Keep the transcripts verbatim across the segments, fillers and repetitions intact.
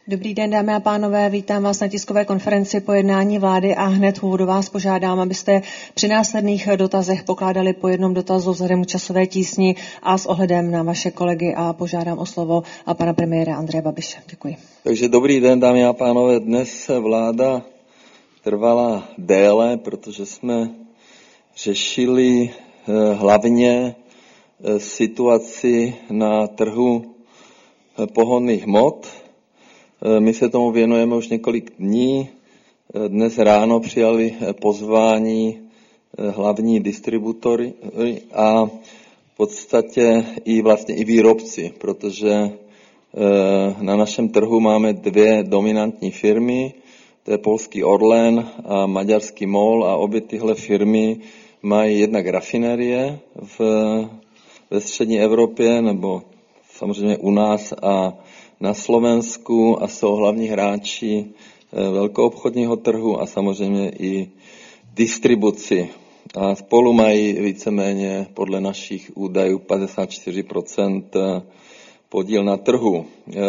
Dobrý den, dámy a pánové, vítám vás na tiskové konferenci po jednání vlády a hned v úvodu vás požádám, abyste při následných dotazech pokládali po jednom dotazu vzhledem k časové tísni a s ohledem na vaše kolegy a požádám o slovo a pana premiéra Andreje Babiše. Děkuji. Takže dobrý den, dámy a pánové, dnes vláda trvala déle, protože jsme řešili hlavně situaci na trhu pohonných hmot. My se tomu věnujeme už několik dní. Dnes ráno přijali pozvání hlavní distributory a v podstatě i vlastně i výrobci, protože na našem trhu máme dvě dominantní firmy, to je polský Orlen a maďarský MOL a obě tyhle firmy mají jednak rafinerie v, ve střední Evropě nebo samozřejmě u nás a na Slovensku a jsou hlavní hráči velkoobchodního trhu a samozřejmě i distribuci. A spolu mají víceméně podle našich údajů padesát čtyři procent podíl na trhu.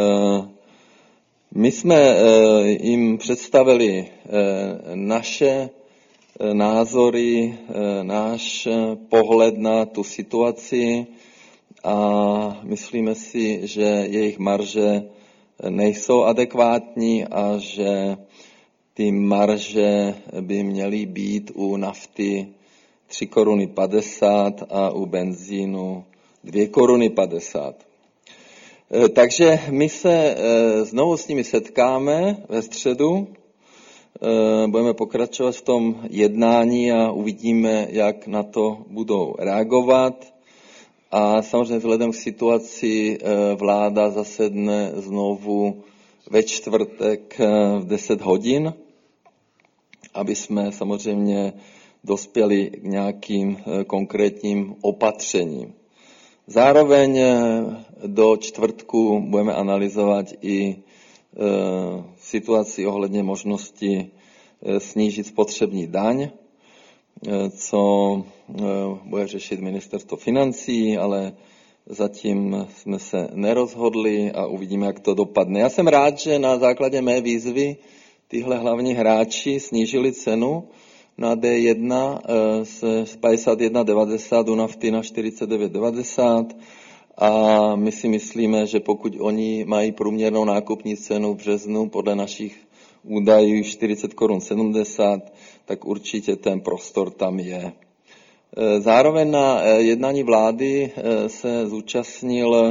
My jsme jim představili naše názory, náš pohled na tu situaci a myslíme si, že jejich marže nejsou adekvátní a že ty marže by měly být u nafty tři koruny padesát a u benzínu dvě koruny padesát. Takže my se znovu s nimi setkáme ve středu, budeme pokračovat v tom jednání a uvidíme, jak na to budou reagovat. A samozřejmě vzhledem k situaci vláda zasedne znovu ve čtvrtek v deset hodin, aby jsme samozřejmě dospěli k nějakým konkrétním opatřením. Zároveň do čtvrtku budeme analyzovat i situaci ohledně možnosti snížit spotřební daň, co bude řešit ministerstvo financí, ale zatím jsme se nerozhodli a uvidíme, jak to dopadne. Já jsem rád, že na základě mé výzvy tyhle hlavní hráči snížili cenu na D jedna z padesát jedna devadesát u nafty na čtyřicet devět devadesát a my si myslíme, že pokud oni mají průměrnou nákupní cenu v březnu podle našich údajů čtyřicet korun sedmdesát, tak určitě ten prostor tam je. Zároveň na jednání vlády se zúčastnil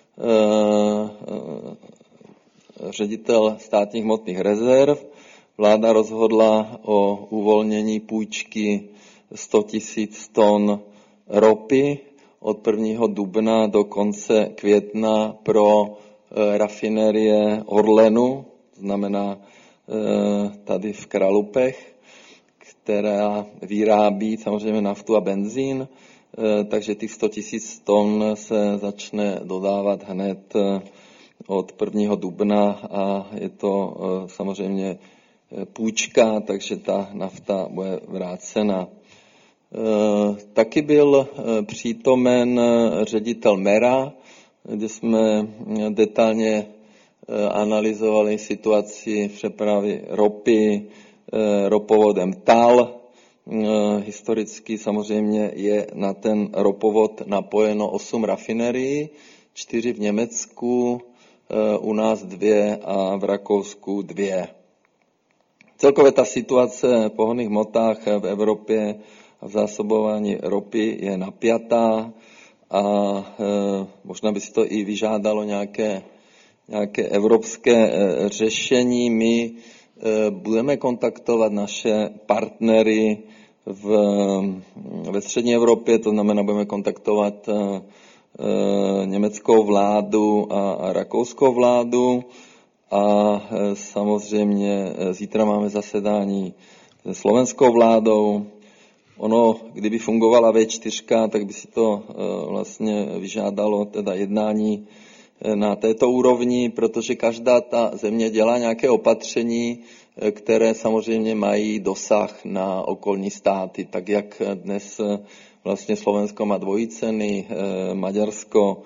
ředitel státních hmotných rezerv. Vláda rozhodla o uvolnění půjčky sto tisíc ton ropy od prvního dubna do konce května pro rafinerie Orlenu, znamená tady v Kralupech, která vyrábí samozřejmě naftu a benzín, takže těch sto tisíc ton se začne dodávat hned od prvního dubna a je to samozřejmě půjčka, takže ta nafta bude vrácena. Taky byl přítomen ředitel MERA, kde jsme detailně analyzovali situaci v přepravě ropy ropovodem T A L. Historicky samozřejmě je na ten ropovod napojeno osm rafinerií, čtyři v Německu, u nás dvě a v Rakousku dvě. Celkově ta situace v pohonných hmotách v Evropě a v zásobování ropy je napjatá a e, možná by si to i vyžádalo nějaké, nějaké evropské e, řešení. My e, budeme kontaktovat naše partnery v, ve střední Evropě, to znamená, budeme kontaktovat e, e, německou vládu a, a rakouskou vládu. A samozřejmě zítra máme zasedání se slovenskou vládou. Ono, kdyby fungovala V čtyři, tak by si to vlastně vyžádalo teda jednání na této úrovni, protože každá ta země dělá nějaké opatření, které samozřejmě mají dosah na okolní státy. Tak jak dnes vlastně Slovensko má dvojí ceny, Maďarsko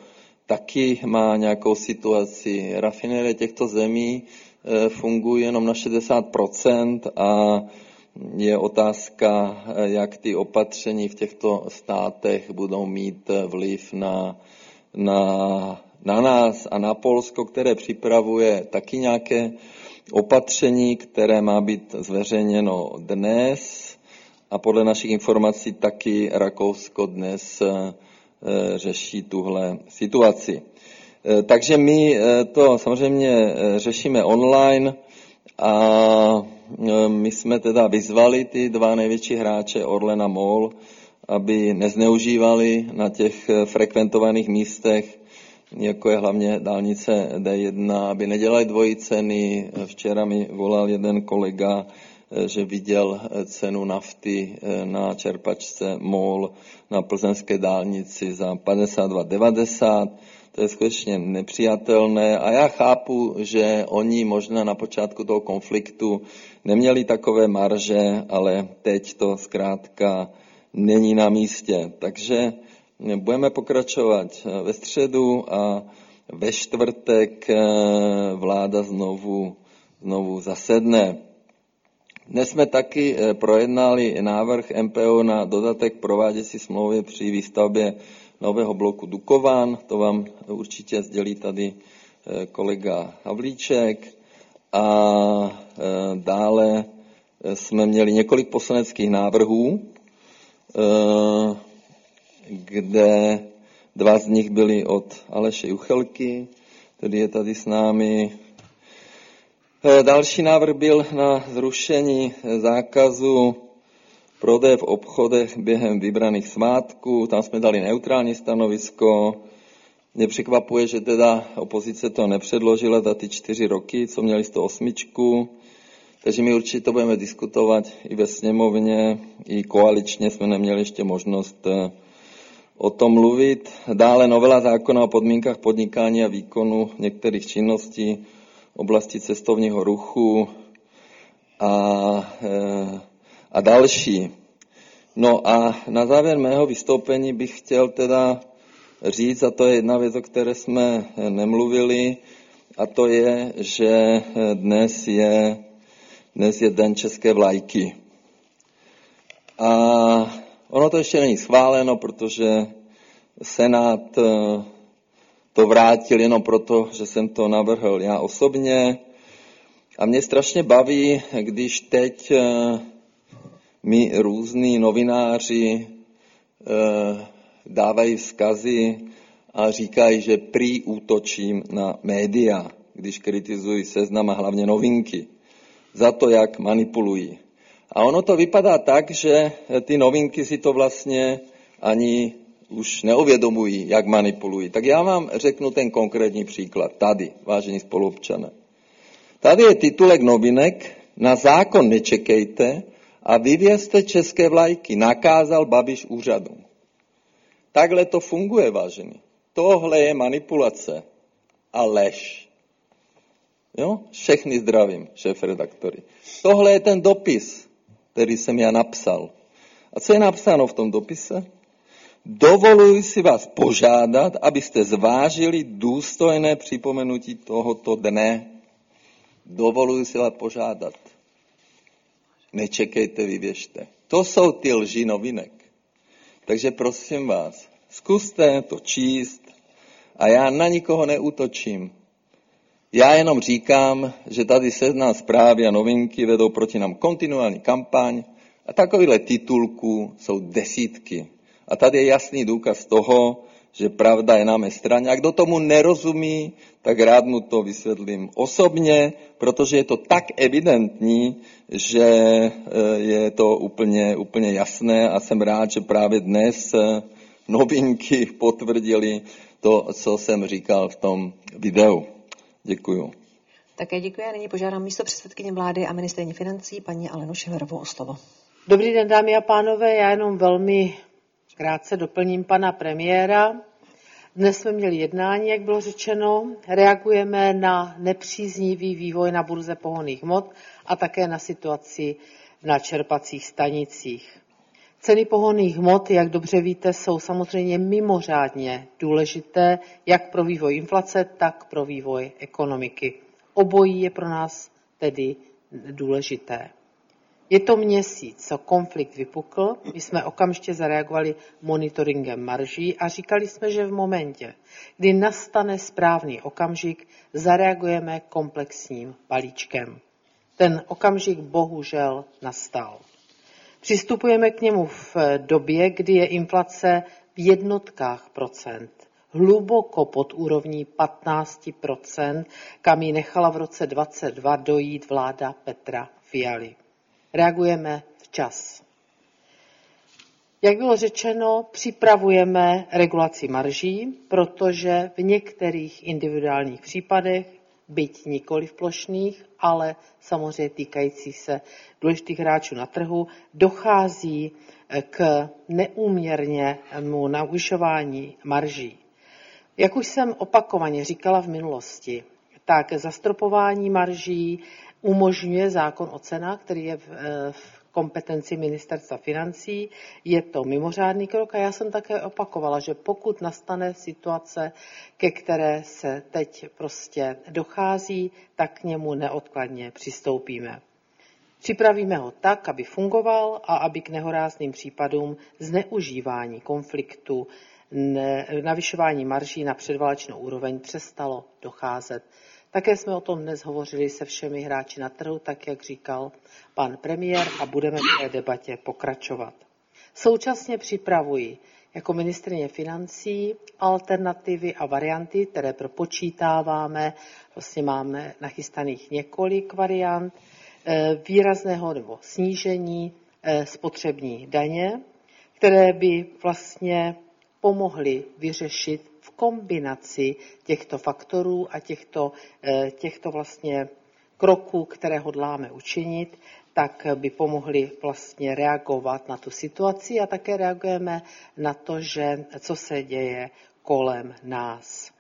taky má nějakou situaci. Rafinerie těchto zemí fungují jenom na šedesát procent a je otázka, jak ty opatření v těchto státech budou mít vliv na, na, na nás a na Polsko, které připravuje taky nějaké opatření, které má být zveřejněno dnes a podle našich informací taky Rakousko dnes řeší tuhle situaci. Takže my to samozřejmě řešíme online a my jsme teda vyzvali ty dva největší hráče Orlen a MOL, aby nezneužívali na těch frekventovaných místech, jako je hlavně dálnice D jedna, aby nedělali dvojí ceny. Včera mi volal jeden kolega, že viděl cenu nafty na čerpačce MOL na plzeňské dálnici za padesát dva devadesát. To je skutečně nepřijatelné a já chápu, že oni možná na počátku toho konfliktu neměli takové marže, ale teď to zkrátka není na místě. Takže budeme pokračovat ve středu a ve čtvrtek vláda znovu, znovu zasedne. Dnes jsme taky projednali návrh M P O na dodatek prováděcí smlouvy při výstavbě nového bloku Dukovan, to vám určitě sdělí tady kolega Havlíček. A dále jsme měli několik poslaneckých návrhů, kde dva z nich byly od Aleše Juchelky, který je tady s námi. Další návrh byl na zrušení zákazu prodeje v obchodech během vybraných svátků. Tam jsme dali neutrální stanovisko. Mě překvapuje, že teda opozice to nepředložila za ty čtyři roky, co měli sto osm. Takže my určitě to budeme diskutovat i ve sněmovně, i koaličně jsme neměli ještě možnost o tom mluvit. Dále novela zákona o podmínkách podnikání a výkonu některých činností v oblasti cestovního ruchu a, a další. No a na závěr mého vystoupení bych chtěl teda říct, a to je jedna věc, o které jsme nemluvili, a to je, že dnes je, dnes je den české vlajky. A ono to ještě není schváleno, protože Senát to vrátil jenom proto, že jsem to navrhl já osobně. A mě strašně baví, když teď mi různí novináři dávají vzkazy a říkají, že prý útočím na média, když kritizují Seznam a hlavně Novinky za to, jak manipulují. A ono to vypadá tak, že ty Novinky si to vlastně ani už neuvědomují, jak manipulují. Tak já vám řeknu ten konkrétní příklad. Tady, vážení spoluobčané. Tady je titulek Novinek, na zákon nečekejte a vyvěste české vlajky, nakázal Babiš úřadům. Takhle to funguje, vážení. Tohle je manipulace a lež. Jo? Všechny zdravím, šéfredaktory. Tohle je ten dopis, který jsem já napsal. A co je napsáno v tom dopise? Dovoluji si vás požádat, abyste zvážili důstojné připomenutí tohoto dne. Dovoluji si vás požádat. Nečekejte, vyvěšte. To jsou ty lži Novinek. Takže prosím vás, zkuste to číst a já na nikoho neútočím. Já jenom říkám, že tady Seznam Zprávy a Novinky vedou proti nám kontinuální kampaň a takovýhle titulků jsou desítky. A tady je jasný důkaz toho, že pravda je na mé straně. A kdo tomu nerozumí, tak rád mu to vysvětlím osobně, protože je to tak evidentní, že je to úplně, úplně jasné a jsem rád, že právě dnes Novinky potvrdili to, co jsem říkal v tom videu. Děkuju. Také děkuji a nyní požádám místopředsedkyni vlády a ministryni financí paní Alenu Schillerovou o slovo. Dobrý den, dámy a pánové, já jenom velmi krátce doplním pana premiéra. Dnes jsme měli jednání, jak bylo řečeno, reagujeme na nepříznivý vývoj na burze pohonných hmot a také na situaci na čerpacích stanicích. Ceny pohonných hmot, jak dobře víte, jsou samozřejmě mimořádně důležité jak pro vývoj inflace, tak pro vývoj ekonomiky. Obojí je pro nás tedy důležité. Je to měsíc, co konflikt vypukl, my jsme okamžitě zareagovali monitoringem marží a říkali jsme, že v momentě, kdy nastane správný okamžik, zareagujeme komplexním balíčkem. Ten okamžik bohužel nastal. Přistupujeme k němu v době, kdy je inflace v jednotkách procent, hluboko pod úrovní patnáct procent, kam ji nechala v roce dvacet dva dojít vláda Petra Fialy. Reagujeme včas. Jak bylo řečeno, připravujeme regulaci marží, protože v některých individuálních případech, byť nikoli plošných, ale samozřejmě týkající se důležitých hráčů na trhu, dochází k neúměrnému navyšování marží. Jak už jsem opakovaně říkala v minulosti, tak zastropování marží umožňuje zákon o cenách, který je v, v kompetenci Ministerstva financí. Je to mimořádný krok a já jsem také opakovala, že pokud nastane situace, ke které se teď prostě dochází, tak k němu neodkladně přistoupíme. Připravíme ho tak, aby fungoval a aby k nehorázným případům zneužívání konfliktu, navyšování marží na předválečnou úroveň přestalo docházet. Také jsme o tom dnes hovořili se všemi hráči na trhu, tak jak říkal pan premiér, a budeme v té debatě pokračovat. Současně připravuji jako ministryně financí alternativy a varianty, které propočítáváme, vlastně máme nachystaných několik variant, výrazného nebo snížení spotřební daně, které by vlastně pomohly vyřešit v kombinaci těchto faktorů a těchto, těchto vlastně kroků, které hodláme učinit, tak by pomohly vlastně reagovat na tu situaci a také reagujeme na to, že co se děje kolem nás.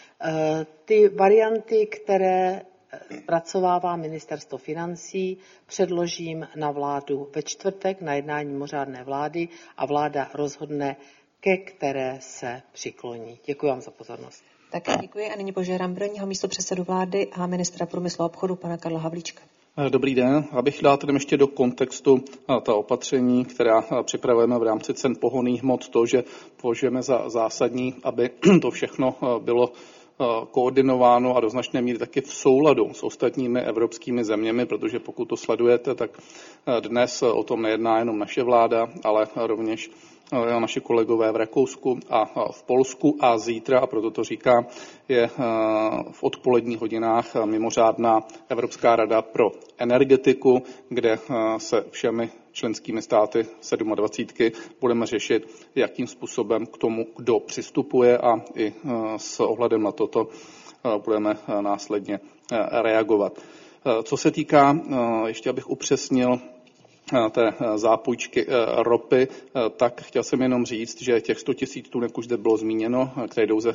Ty varianty, které zpracovává Ministerstvo financí, předložím na vládu ve čtvrtek na jednání mimořádné vlády a vláda rozhodne, ke které se přikloní. Děkuji vám za pozornost. Také děkuji a nyní požádám prvního místopředsedu vlády a ministra průmyslu a obchodu pana Karla Havlíčka. Dobrý den. Abych dal tedy ještě do kontextu ta opatření, která připravujeme v rámci cen pohonných hmot, to, že považujeme za zásadní, aby to všechno bylo koordinováno a do značné míry taky v souladu s ostatními evropskými zeměmi, protože pokud to sledujete, tak dnes o tom nejedná jenom naše vláda, ale rovněž naši kolegové v Rakousku a v Polsku a zítra, a proto to říkám, je v odpoledních hodinách mimořádná Evropská rada pro energetiku, kde se všemi členskými státy dvacet sedm budeme řešit, jakým způsobem k tomu, kdo přistupuje, a i s ohledem na toto budeme následně reagovat. Co se týká, ještě abych upřesnil, té zápůjčky ropy, tak chtěl jsem jenom říct, že těch sto tisíc tun, jak už zde bylo zmíněno, které jdou ze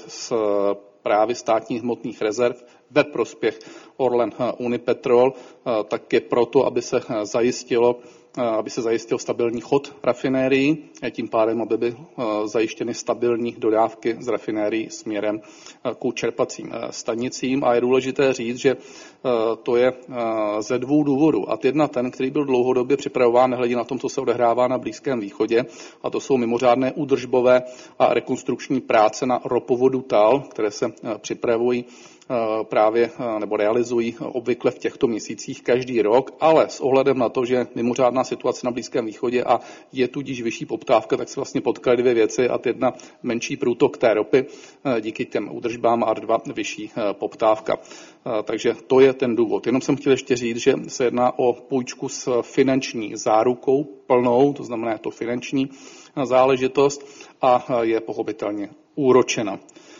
právě státních hmotných rezerv ve prospěch Orlen Unipetrol, tak je proto, aby se zajistilo, aby se zajistil stabilní chod rafinérií, a tím pádem, aby byly zajištěny stabilní dodávky z rafinérií směrem k čerpacím stanicím. A je důležité říct, že to je ze dvou důvodů. A jedna ten, který byl dlouhodobě připravován, nehledě na tom, co se odehrává na Blízkém východě, a to jsou mimořádné údržbové a rekonstrukční práce na ropovodu Tal, které se připravují právě nebo realizují obvykle v těchto měsících každý rok, ale s ohledem na to, že mimořádná situace na Blízkém východě a je tudíž vyšší poptávka, tak se vlastně potkaly dvě věci, a jedna menší průtok té ropy díky těm údržbám a dva vyšší poptávka. Takže to je ten důvod. Jenom jsem chtěl ještě říct, že se jedná o půjčku s finanční zárukou plnou, to znamená to finanční záležitost, a je pochopitelně úročena.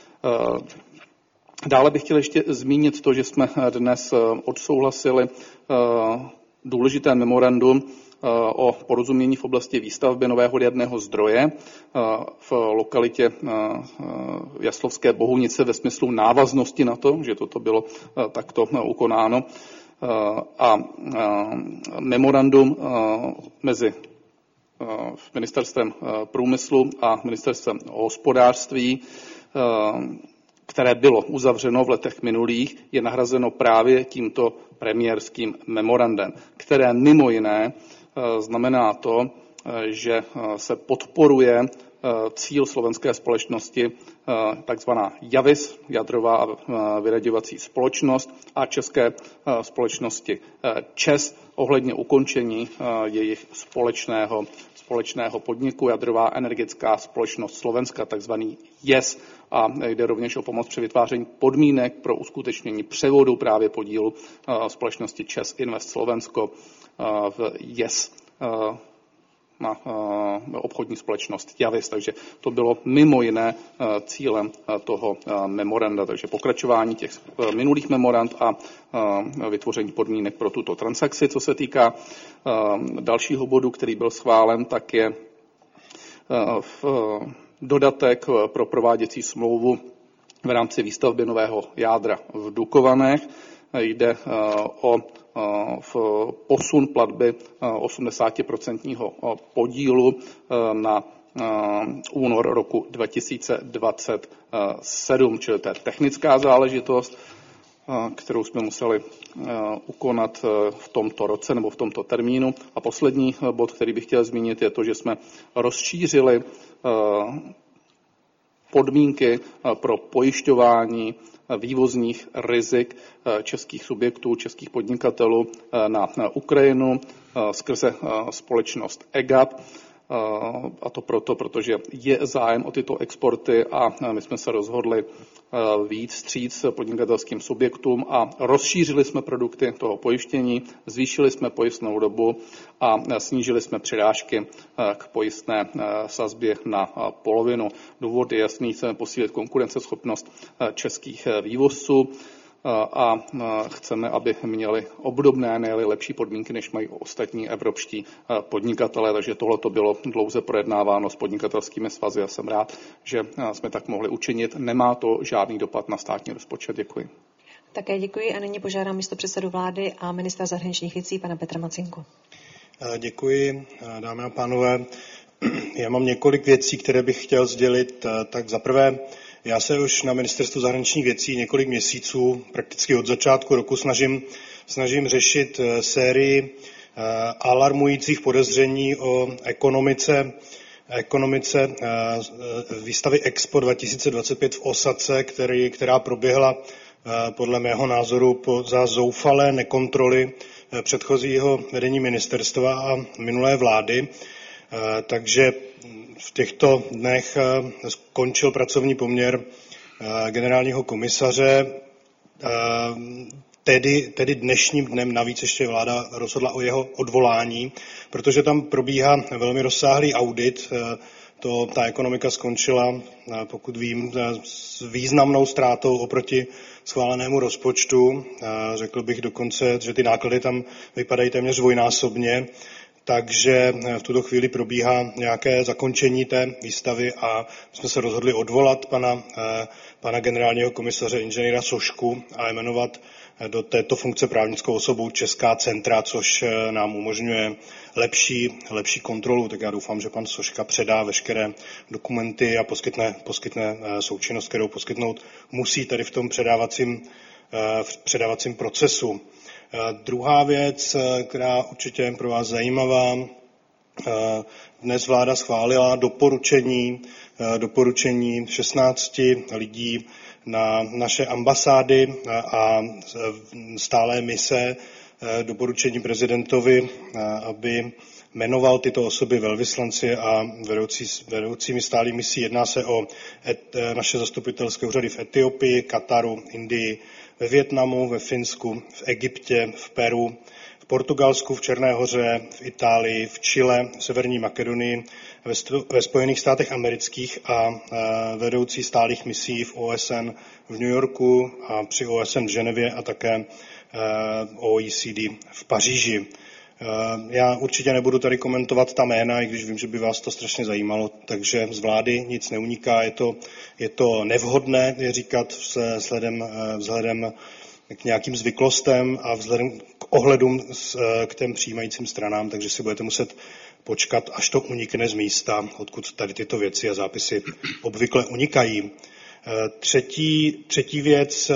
Dále bych chtěl ještě zmínit to, že jsme dnes odsouhlasili důležité memorandum o porozumění v oblasti výstavby nového jaderného zdroje v lokalitě Jaslovské Bohunice ve smyslu návaznosti na to, že toto bylo takto ukonáno. A memorandum mezi ministerstvem průmyslu a ministerstvem hospodářství, které bylo uzavřeno v letech minulých, je nahrazeno právě tímto premiérským memorandem, které mimo jiné znamená to, že se podporuje cíl slovenské společnosti, takzvaná Javis, jadrová a vyraďovací společnost, a české společnosti ČEZ ohledně ukončení jejich společného, společného podniku Jadrová energetická společnost Slovenska, takzvaný JES. A jde rovněž o pomoc při vytváření podmínek pro uskutečnění převodu právě podílu společnosti ČEZ Invest Slovensko v JES na obchodní společnost Javis. Takže to bylo mimo jiné cílem toho memoranda. Takže pokračování těch minulých memorand a vytvoření podmínek pro tuto transakci. Co se týká dalšího bodu, který byl schválen, tak je v dodatek pro prováděcí smlouvu v rámci výstavby nového jádra v Dukovanech. Jde o v posun platby osmdesát procent podílu na únor roku dva tisíce dvacet sedm, čili to je technická záležitost, kterou jsme museli ukonat v tomto roce nebo v tomto termínu. A poslední bod, který bych chtěl zmínit, je to, že jsme rozšířili podmínky pro pojišťování vývozních rizik českých subjektů, českých podnikatelů na Ukrajinu skrze společnost E G A P. A to proto, protože je zájem o tyto exporty a my jsme se rozhodli vyjít vstříc podnikatelským subjektům a rozšířili jsme produkty toho pojištění, zvýšili jsme pojistnou dobu a snížili jsme přirážky k pojistné sazbě na polovinu. Důvod je jasný, chceme posílit konkurenceschopnost českých vývozců a chceme, aby měli obdobné, ne lepší podmínky, než mají ostatní evropští podnikatelé. Takže tohle to bylo dlouze projednáváno s podnikatelskými svazy a jsem rád, že jsme tak mohli učinit. Nemá to žádný dopad na státní rozpočet. Děkuji. Také děkuji a nyní požádám místopředsedu vlády a ministra zahraničních věcí pana Petra Macinku. Děkuji, dámy a pánové. Já mám několik věcí, které bych chtěl sdělit. Tak za prvé, já se už na ministerstvu zahraničních věcí několik měsíců, prakticky od začátku roku, snažím, snažím řešit sérii alarmujících podezření o ekonomice, ekonomice výstavy Expo dva tisíce dvacet pět v Osace, který, která proběhla podle mého názoru za zoufalé nekontroly předchozího vedení ministerstva a minulé vlády. Takže v těchto dnech skončil pracovní poměr generálního komisaře. Tedy, tedy dnešním dnem navíc ještě vláda rozhodla o jeho odvolání, protože tam probíhá velmi rozsáhlý audit. To, ta ekonomika skončila, pokud vím, s významnou ztrátou oproti schválenému rozpočtu. Řekl bych dokonce, že ty náklady tam vypadají téměř dvojnásobně. Takže v tuto chvíli probíhá nějaké zakončení té výstavy a jsme se rozhodli odvolat pana, pana generálního komisaře inženýra Sošku a jmenovat do této funkce právnickou osobu Česká centra, což nám umožňuje lepší, lepší kontrolu. Tak já doufám, že pan Soška předá veškeré dokumenty a poskytne, poskytne součinnost, kterou poskytnout musí tady v tom předávacím, v předávacím procesu. Druhá věc, která určitě je pro vás zajímavá, dnes vláda schválila doporučení, doporučení šestnácti lidí na naše ambasády a stálé mise, doporučení prezidentovi, aby jmenoval tyto osoby velvyslanci a vedoucí, vedoucími stálých misí. Jedná se o et, naše zastupitelské úřady v Etiopii, Kataru, Indii, ve Vietnamu, ve Finsku, v Egyptě, v Peru, v Portugalsku, v Černé Hoře, v Itálii, v Chile, v Severní Makedonii, ve, st- ve Spojených státech amerických a, a vedoucí stálých misí v O S N v New Yorku a při O S N v Ženevě a také a, O E C D v Paříži. Já určitě nebudu tady komentovat ta jména, i když vím, že by vás to strašně zajímalo, takže z vlády nic neuniká, je to, je to nevhodné je říkat vzhledem, vzhledem k nějakým zvyklostem a vzhledem k ohledům k těm přijímajícím stranám, takže si budete muset počkat, až to unikne z místa, odkud tady tyto věci a zápisy obvykle unikají. Třetí, třetí věc,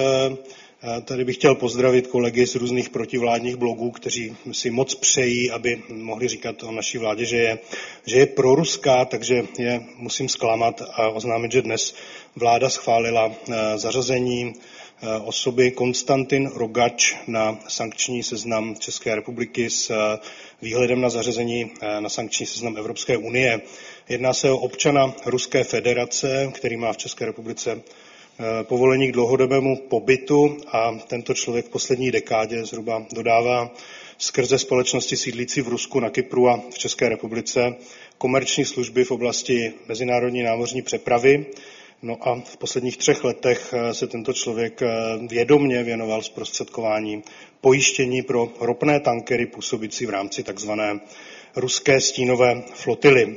tady bych chtěl pozdravit kolegy z různých protivládních blogů, kteří si moc přejí, aby mohli říkat o naší vládě, že je, že je proruská, takže je musím zklamat a oznámit, že dnes vláda schválila zařazení osoby Konstantin Rogač na sankční seznam České republiky s výhledem na zařazení na sankční seznam Evropské unie. Jedná se o občana Ruské federace, který má v České republice povolení k dlouhodobému pobytu a tento člověk v poslední dekádě zhruba dodává skrze společnosti sídlící v Rusku, na Kypru a v České republice komerční služby v oblasti mezinárodní námořní přepravy. No a v posledních třech letech se tento člověk vědomně věnoval zprostředkování pojištění pro ropné tankery působící v rámci takzvané ruské stínové flotily.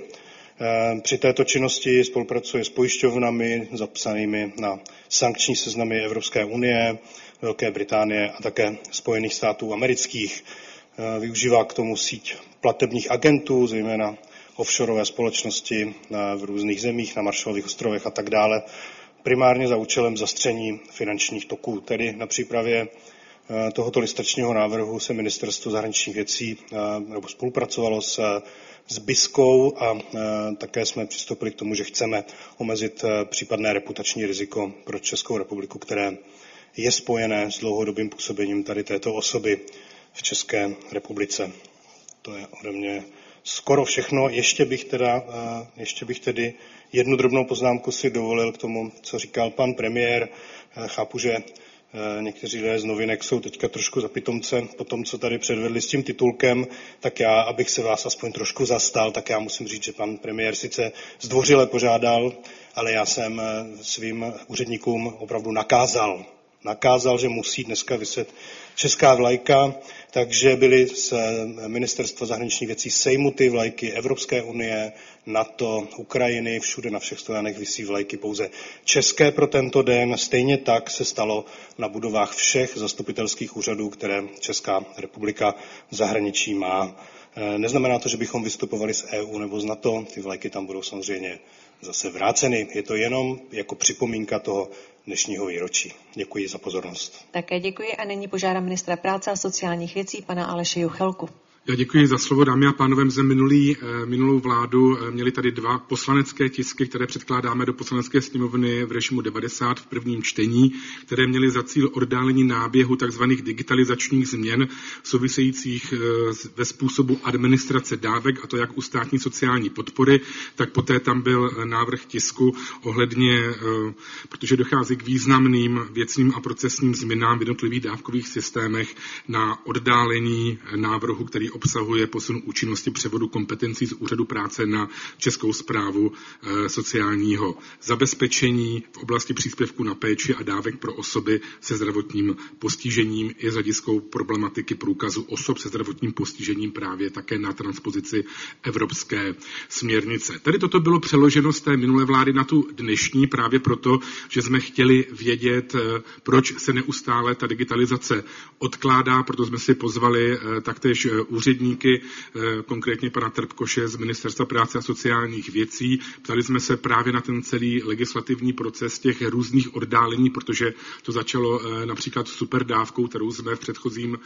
Při této činnosti spolupracuje s pojišťovnami zapsanými na sankční seznamy Evropské unie, Velké Británie a také Spojených států amerických. Využívá k tomu síť platebních agentů, zejména offshoreové společnosti v různých zemích, na Maršalových ostrovech a tak dále, primárně za účelem zastření finančních toků. Tedy na přípravě tohoto listačního návrhu se Ministerstvo zahraničních věcí nebo spolupracovalo s, s BISkou a také jsme přistoupili k tomu, že chceme omezit případné reputační riziko pro Českou republiku, které je spojené s dlouhodobým působením tady této osoby v České republice. To je ode mě skoro všechno. Ještě bych, teda, ještě bych tedy jednu drobnou poznámku si dovolil k tomu, co říkal pan premiér. Chápu, že někteří lidé z novinek jsou teďka trošku za pitomce po tom, co tady předvedli s tím titulkem, tak já, abych se vás aspoň trošku zastal, tak já musím říct, že pan premiér sice zdvořile požádal, ale já jsem svým úředníkům opravdu nakázal. Nakázal, že musí dneska viset česká vlajka, takže byly z Ministerstva zahraničních věcí sejmuty vlajky Evropské unie, NATO, Ukrajiny, všude na všech stojanech visí vlajky pouze české pro tento den. Stejně tak se stalo na budovách všech zastupitelských úřadů, které Česká republika v zahraničí má. Neznamená to, že bychom vystupovali z E U nebo z NATO, ty vlajky tam budou samozřejmě zase vráceny. Je to jenom jako připomínka toho dnešního výročí. Děkuji za pozornost. Také děkuji a nyní požádám ministra práce a sociálních věcí pana Aleše Juchelku. Já děkuji za slovo, dámy a pánové. My jsme minulý, minulou vládu měli tady dva poslanecké tisky, které předkládáme do poslanecké sněmovny v režimu devadesát v prvním čtení, které měly za cíl oddálení náběhu tzv. Digitalizačních změn souvisejících ve způsobu administrace dávek, a to jak u státní sociální podpory, tak poté tam byl návrh tisku ohledně, protože dochází k významným věcným a procesním změnám v jednotlivých dávkových systémech, na oddálení návrhu, který obsahuje posun účinnosti převodu kompetencí z Úřadu práce na Českou správu e, sociálního zabezpečení v oblasti příspěvku na péči a dávek pro osoby se zdravotním postižením i z hlediska problematiky průkazu osob se zdravotním postižením právě také na transpozici evropské směrnice. Tady toto bylo přeloženo z té minulé vlády na tu dnešní právě proto, že jsme chtěli vědět, e, proč se neustále ta digitalizace odkládá, proto jsme si pozvali e, taktéž e, úředníky, konkrétně pana Trpkoše z Ministerstva práce a sociálních věcí. Ptali jsme se právě na ten celý legislativní proces těch různých oddálení, protože to začalo například superdávkou, kterou jsme v předchozím,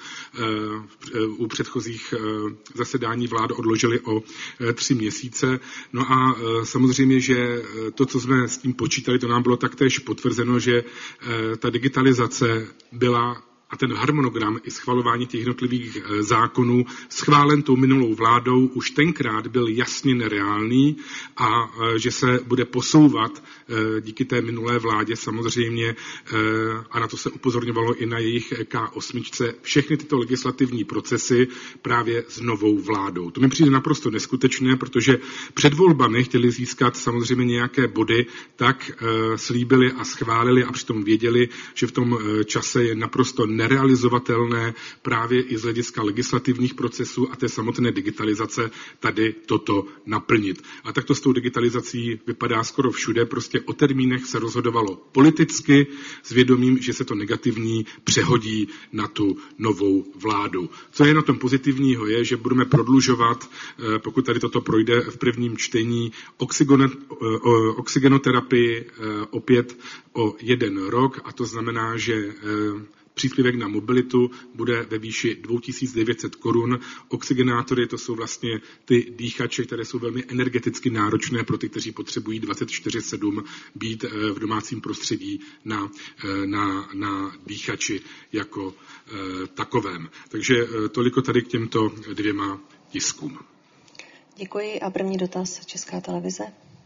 u předchozích zasedání vlád odložili o tři měsíce. No a samozřejmě, že to, co jsme s tím počítali, to nám bylo taktéž potvrzeno, že ta digitalizace byla a ten harmonogram i schvalování těch jednotlivých zákonů schválen tou minulou vládou už tenkrát byl jasně nereálný a že se bude posouvat díky té minulé vládě samozřejmě, a na to se upozorňovalo i na jejich K osm, všechny tyto legislativní procesy právě s novou vládou. To mi přijde naprosto neskutečné, protože před volbami chtěli získat samozřejmě nějaké body, tak slíbili a schválili a přitom věděli, že v tom čase je naprosto nerealizovatelné právě i z hlediska legislativních procesů a té samotné digitalizace tady toto naplnit. A tak to s tou digitalizací vypadá skoro všude, prostě o termínech se rozhodovalo politicky s vědomím, že se to negativní přehodí na tu novou vládu. Co je na tom pozitivního je, že budeme prodlužovat, pokud tady toto projde v prvním čtení, oxygenoterapii opět o jeden rok, a to znamená, že příspěvek na mobilitu bude ve výši dva tisíce devět set korun. Oxygenátory, to jsou vlastně ty dýchače, které jsou velmi energeticky náročné pro ty, kteří potřebují dvacet čtyři sedm být v domácím prostředí na, na, na dýchači jako takovém. Takže toliko tady k těmto dvěma tiskům. Děkuji a první dotaz Česká televize.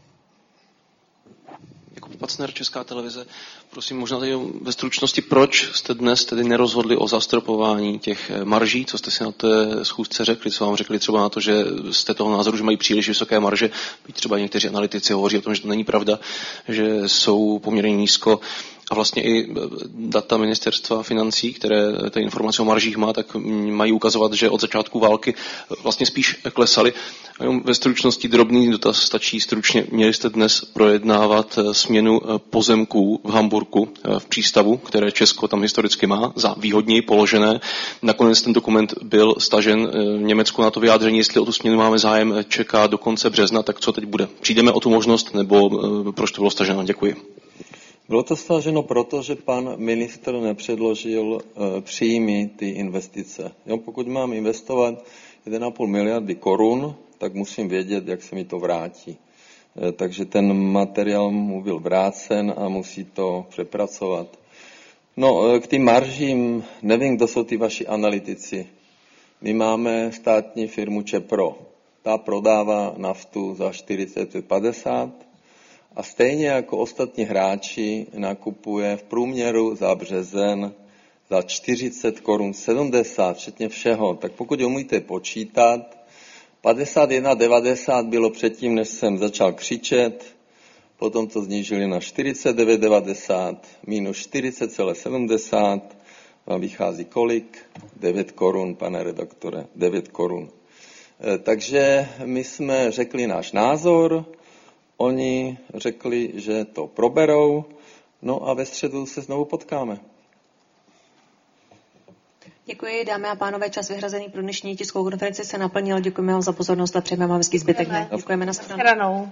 Jakub Pacner, Česká televize. Prosím, možná tady ve stručnosti, proč jste dnes tedy nerozhodli o zastropování těch marží, co jste si na té schůzce řekli, co vám řekli třeba na to, že jste toho názoru, že mají příliš vysoké marže, byť třeba někteří analytici hovoří o tom, že to není pravda, že jsou poměrně nízko. A vlastně i data ministerstva financí, které ty informace o maržích má, tak mají ukazovat, že od začátku války vlastně spíš klesaly. A jenom ve stručnosti drobný dotaz stačí stručně. Měli jste dnes projednávat směnu pozemků v Hamburku v přístavu, které Česko tam historicky má, za výhodněji položené. Nakonec ten dokument byl stažen. Německo na to vyjádření, jestli o tu směnu máme zájem, čeká do konce března, tak co teď bude? Přijdeme o tu možnost, nebo proč to bylo staženo? Děkuji. Bylo to staženo proto, že pan ministr nepředložil e, příjmy ty investice. Jo, pokud mám investovat jeden a půl miliardy korun, tak musím vědět, jak se mi to vrátí. E, takže ten materiál mu byl vrácen a musí to přepracovat. No, e, k tým maržím, nevím, kdo jsou ty vaši analytici. My máme státní firmu Čepro. Ta prodává naftu za čtyřicet padesát. A stejně jako ostatní hráči nakupuje v průměru za březen za čtyřicet korun sedmdesát, včetně všeho. Tak pokud umíte počítat, padesát jedna devadesát bylo předtím, než jsem začal křičet, potom to znížili na čtyřicet devět devadesát, minus čtyřicet sedmdesát, vám vychází kolik? devět korun, pane redaktore, devět korun. E, takže my jsme řekli náš názor, oni řekli, že to proberou, no a ve středu se znovu potkáme. Děkuji, dámy a pánové, čas vyhrazený pro dnešní tiskovou konferenci se naplnil. Děkujeme vám za pozornost a přejeme vám hezký zbytek dne. Děkujeme, na shledanou.